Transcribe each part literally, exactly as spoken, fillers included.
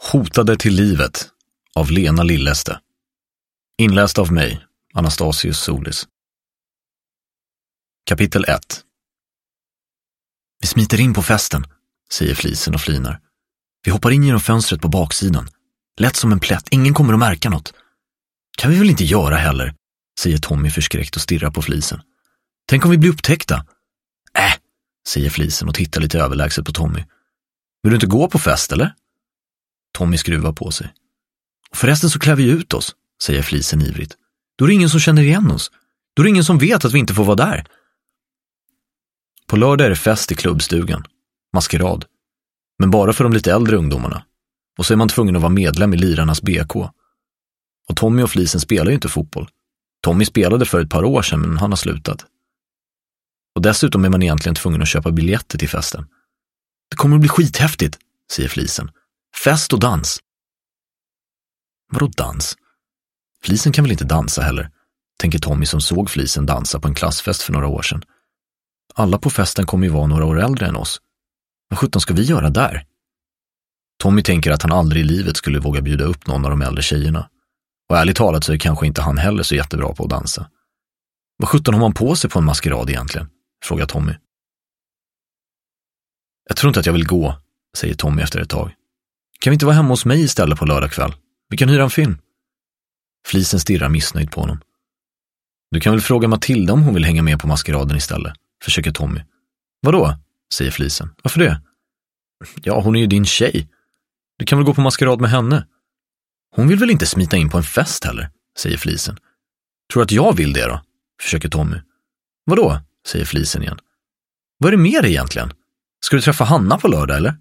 Hotade till livet av Lena Lilleste. Inläst av mig, Anastasius Solis. Kapitel ett. Vi smiter in på festen, säger Flisen och flinar. Vi hoppar in genom fönstret på baksidan. Lätt som en plätt, ingen kommer att märka något. Kan vi väl inte göra heller, säger Tommy förskräckt och stirrar på Flisen. Tänk om vi blir upptäckta. Äh, säger Flisen och tittar lite överlägset på Tommy. Vill du inte gå på fest eller? Tommy skruvar på sig. Och förresten så klär vi ut oss, säger Flisen ivrigt. Då är det ingen som känner igen oss. Då är det ingen som vet att vi inte får vara där. På lördag är det fest i klubbstugan. Maskerad. Men bara för de lite äldre ungdomarna. Och så är man tvungen att vara medlem i Lirarnas B K. Och Tommy och Flisen spelar ju inte fotboll. Tommy spelade för ett par år sedan, men han har slutat. Och dessutom är man egentligen tvungen att köpa biljetter till festen. Det kommer att bli skithäftigt, säger Flisen. Fest och dans. Vadå dans? Flisen kan väl inte dansa heller, tänker Tommy som såg Flisen dansa på en klassfest för några år sedan. Alla på festen kommer ju vara några år äldre än oss. Vad sjutton ska vi göra där? Tommy tänker att han aldrig i livet skulle våga bjuda upp någon av de äldre tjejerna. Och ärligt talat så är kanske inte han heller så jättebra på att dansa. Vad sjutton har man på sig på en maskerad egentligen? Frågar Tommy. Jag tror inte att jag vill gå, säger Tommy efter ett tag. Kan vi inte vara hemma hos mig istället på lördag kväll? Vi kan hyra en film. Flisen stirrar missnöjd på honom. Du kan väl fråga Matilda om hon vill hänga med på maskeraden istället, försöker Tommy. Vadå? Säger Flisen. Varför det? Ja, hon är ju din tjej. Du kan väl gå på maskerad med henne? Hon vill väl inte smita in på en fest heller, säger Flisen. Tror att jag vill det då? Försöker Tommy. Vadå? Säger Flisen igen. Vad är det med dig egentligen? Ska du träffa Hanna på lördag eller?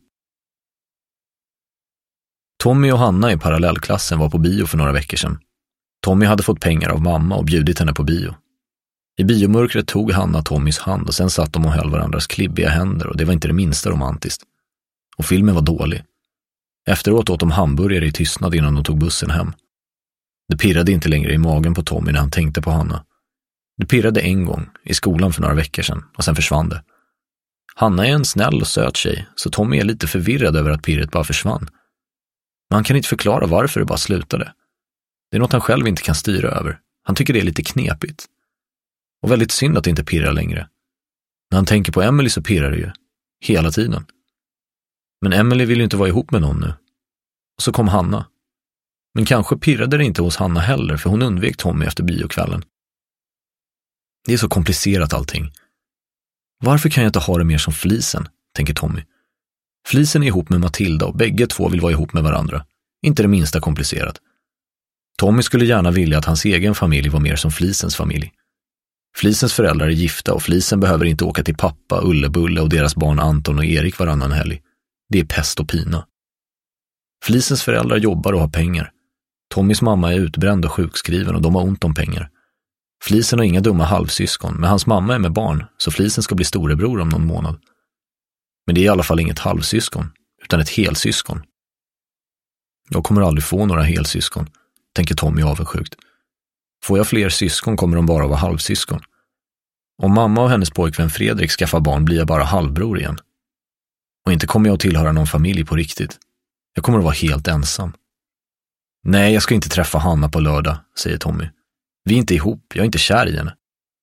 Tommy och Hanna i parallellklassen var på bio för några veckor sedan. Tommy hade fått pengar av mamma och bjudit henne på bio. I biomörkret tog Hanna Tommys hand och sen satt de och höll varandras klibbiga händer och det var inte det minsta romantiskt. Och filmen var dålig. Efteråt åt de hamburgare i tystnad innan de tog bussen hem. Det pirrade inte längre i magen på Tommy när han tänkte på Hanna. Det pirrade en gång, i skolan för några veckor sedan, och sen försvann det. Hanna är en snäll och söt tjej, så Tommy är lite förvirrad över att pirret bara försvann. Men han kan inte förklara varför det bara slutade. Det är något han själv inte kan styra över. Han tycker det är lite knepigt. Och väldigt synd att det inte pirrar längre. När han tänker på Emily så pirrar det ju. Hela tiden. Men Emily vill ju inte vara ihop med någon nu. Och så kom Hanna. Men kanske pirrade det inte hos Hanna heller, för hon undvek Tommy efter biokvällen. Det är så komplicerat allting. Varför kan jag inte ha det mer som Flisen, tänker Tommy. Flisen är ihop med Matilda och bägge två vill vara ihop med varandra. Inte det minsta komplicerat. Tommy skulle gärna vilja att hans egen familj var mer som Flisens familj. Flisens föräldrar är gifta och Flisen behöver inte åka till pappa, Ullebulle och deras barn Anton och Erik varannan helg. Det är pest och pina. Flisens föräldrar jobbar och har pengar. Tommys mamma är utbränd och sjukskriven och de har ont om pengar. Flisen har inga dumma halvsyskon, men hans mamma är med barn så Flisen ska bli storebror om någon månad. Men det är i alla fall inget halvsyskon, utan ett helsyskon. Jag kommer aldrig få några helsyskon, tänker Tommy avundsjukt. Får jag fler syskon kommer de bara vara halvsyskon. Om mamma och hennes pojkvän Fredrik skaffar barn blir jag bara halvbror igen. Och inte kommer jag att tillhöra någon familj på riktigt. Jag kommer att vara helt ensam. Nej, jag ska inte träffa Hanna på lördag, säger Tommy. Vi är inte ihop, jag är inte kär i henne.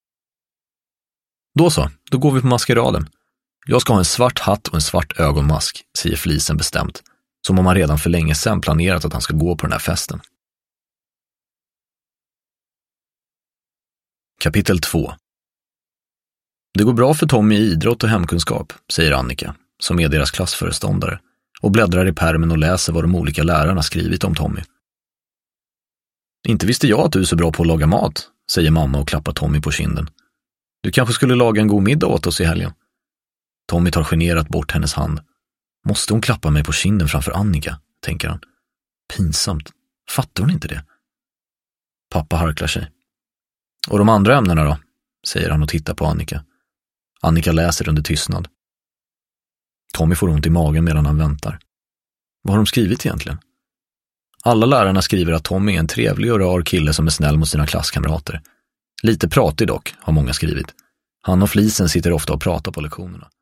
Då så, då går vi på maskeraden. Jag ska ha en svart hatt och en svart ögonmask, säger Flisen bestämt. Som om han redan för länge sedan planerat att han ska gå på den här festen. Kapitel två. Det går bra för Tommy i idrott och hemkunskap, säger Annika, som är deras klassföreståndare, och bläddrar i pärmen och läser vad de olika lärarna skrivit om Tommy. Inte visste jag att du är så bra på att laga mat, säger mamma och klappar Tommy på kinden. Du kanske skulle laga en god middag åt oss i helgen. Tommy tar generat bort hennes hand. Måste hon klappa mig på kinden framför Annika, tänker han. Pinsamt. Fattar hon inte det? Pappa harklar sig. Och de andra ämnena då? Säger han och tittar på Annika. Annika läser under tystnad. Tommy får ont i magen medan han väntar. Vad har de skrivit egentligen? Alla lärarna skriver att Tommy är en trevlig och rar kille som är snäll mot sina klasskamrater. Lite pratig dock, har många skrivit. Han och Flisen sitter ofta och pratar på lektionerna.